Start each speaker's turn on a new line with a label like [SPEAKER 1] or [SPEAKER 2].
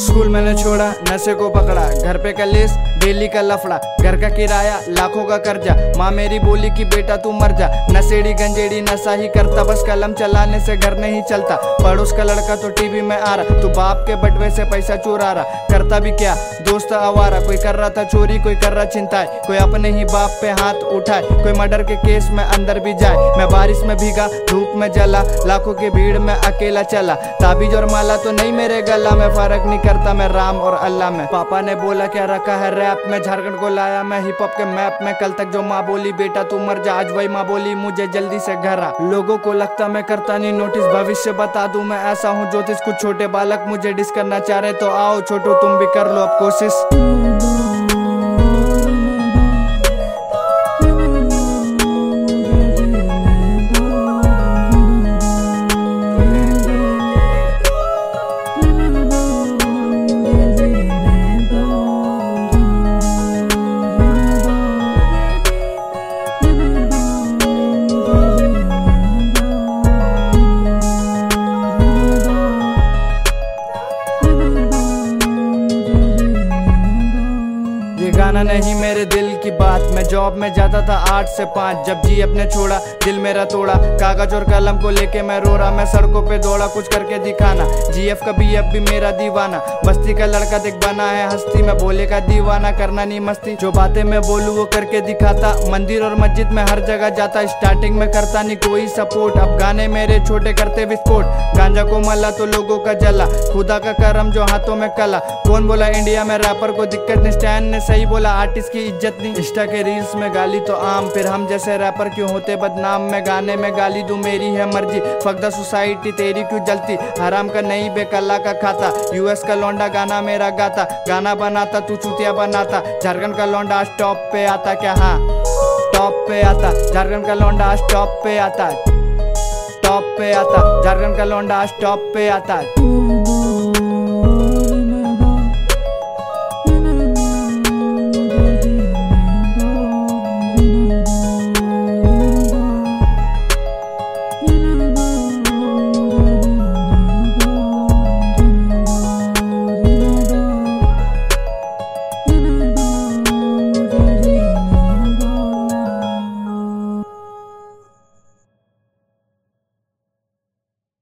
[SPEAKER 1] School मैंने छोड़ा, नशे को पकड़ा, घर पे कलेस डेली का लफड़ा, घर का किराया लाखों का कर्जा, माँ मेरी बोली कि बेटा तू मर जा। नशेड़ी गंजेड़ी नशा ही करता, बस कलम चलाने से घर नहीं चलता। पड़ोस का लड़का तो टीवी में आ रहा, तू बाप के बटवे से पैसा चुरा रहा, करता भी क्या दोस्त आवारा। कोई कर रहा था चोरी, कोई कर रहा चिंताएं, कोई अपने ही बाप पे हाथ उठाए, कोई मर्डर के केस में अंदर भी जाए। मैं बारिश में भीगा, धूप में जला, लाखों की भीड़ में अकेला चला। ताबीज और माला तो नहीं मेरे गला में, फर्क नहीं करता मैं राम और अल्लाह में। पापा ने बोला क्या रखा है रैप में, झारखंड को लाया मैं हिप हॉप के मैप में। कल तक जो माँ बोली बेटा तू मर जा, आज वही माँ बोली मुझे जल्दी से घर आ। लोगों को लगता मैं करता नहीं नोटिस, भविष्य बता दूं मैं ऐसा हूँ ज्योतिष। कुछ छोटे बालक मुझे डिस करना चाह रहे तो आओ छोटू तुम भी कर लो अब कोशिश। गाना नहीं मेरे दिल की बात, मैं जॉब में जाता था 8 से 5, जब जी अपने छोड़ा दिल मेरा तोड़ा। कागज और कलम को लेके मैं रो रहा, मैं सड़कों पे दौड़ा कुछ करके दिखाना। जीएफ का बीएफ भी मेरा दीवाना, बस्ती का लड़का देख बना है हस्ती। मैं बोले का दीवाना करना नहीं मस्ती, जो बातें मैं बोलूँ वो करके दिखाता। मंदिर और मस्जिद में हर जगह जाता, स्टार्टिंग में करता नहीं कोई सपोर्ट। अब गाने मेरे छोटे करते विस्फोट, गांजा को मला तो लोगों का जला, खुदा का करम जो हाथों में कला। कौन बोला इंडिया में रैपर को दिक्कत नहीं, स्टैंड ने सही बोला आर्टिस्ट की इज्जत नहीं। इंस्टा के रील्स में गाली तो आम, फिर हम जैसे रैपर क्यों होते बदनाम। मैं गाने में गाली दूं मेरी है मर्जी, फक द सोसाइटी तेरी क्यों जलती। हराम का नहीं बेकल्ला का खाता, यूएस का लौंडा गाना मेरा गाता। गाना बनाता तू चूतिया बनाता, झारखंड का लौंडा आज टॉप पे आता क्या? हाँ टॉप पे आता, झारखंड का लौंडा आज टॉप पे आता। टॉप पे आता, झारखंड का लौंडा आज टॉप पे आता।